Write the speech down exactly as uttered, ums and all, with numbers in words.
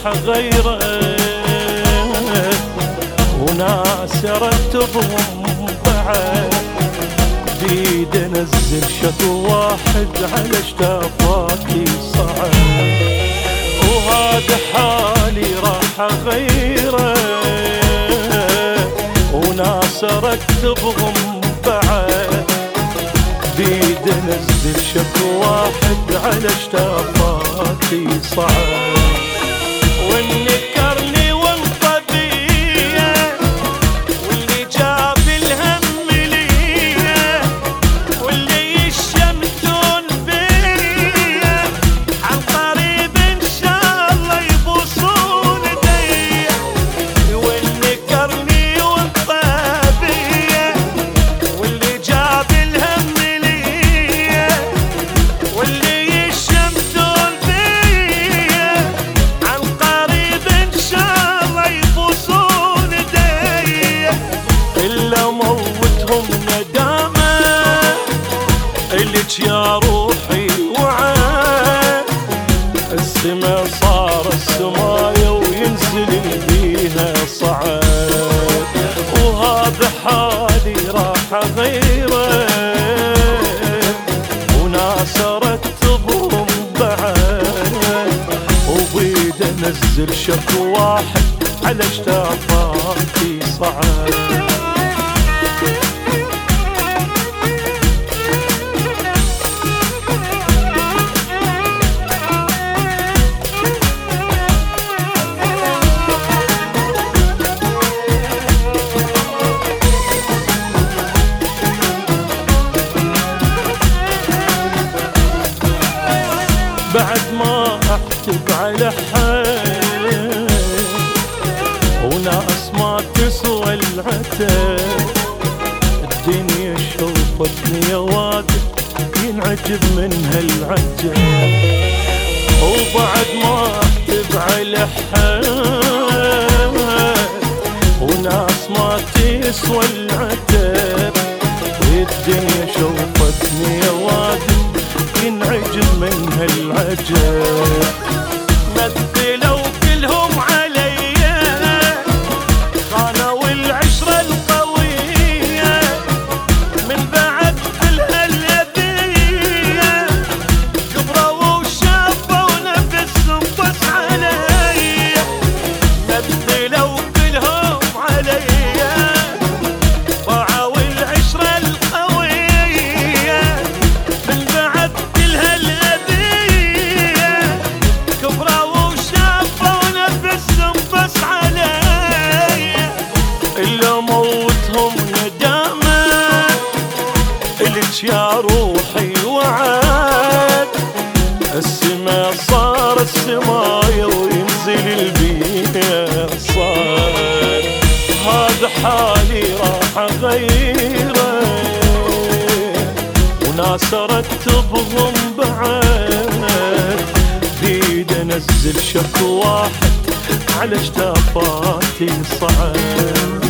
غيره، وناس ارتبهم بعد، جديد انزل شكو واحد على اشتافاتي صعد، وهذا حالي راح اغيره، وناس ارتبهم بعد، جديد انزل شكو واحد على اشتافاتي صعد، والنكرني والطبيعة واللي جاب الهم ليا، واللي يشمتون بيا عن قريب ان شاء الله يبوسون ايديا، والنكرني والطبيعة واللي جاب الهم ليا، واللي يشمتون بيا عن قريب ان شاء الله يبوسون ايديا، الا موتهم ندامة الك يا روحي وعاد، السما صار السماية وينزل بيها صعد، وهذا حالي راح اغيره، وناس ارتبهم بعد، وبيد انزل شكو واحد على اشتافاتي صعد. بعد ما احتب على حال، وناس ما تسوى العتاب، الدنيا شوفتني يا واد ينعجب من هالعجب، وبعد ما احتب على حال، وناس ما تسوى العتاب، الدنيا شوفتني يا واد ينعجب من هالعجب، مثلوا كلهم عليا خانوا العشرة القوية، من بعد كل هالأذية كبروا وشافوا نفسهم بس عليا، مثلوا كلهم عليا باعوا العشرة القوية، من بعد يا روحي وعاد، السما صار السماية وينزل البيئة صار، هذا حالي راح اغيره، وناس ارتبهم بعد، بيد انزل شكو واحد على اشتافاتي صعد.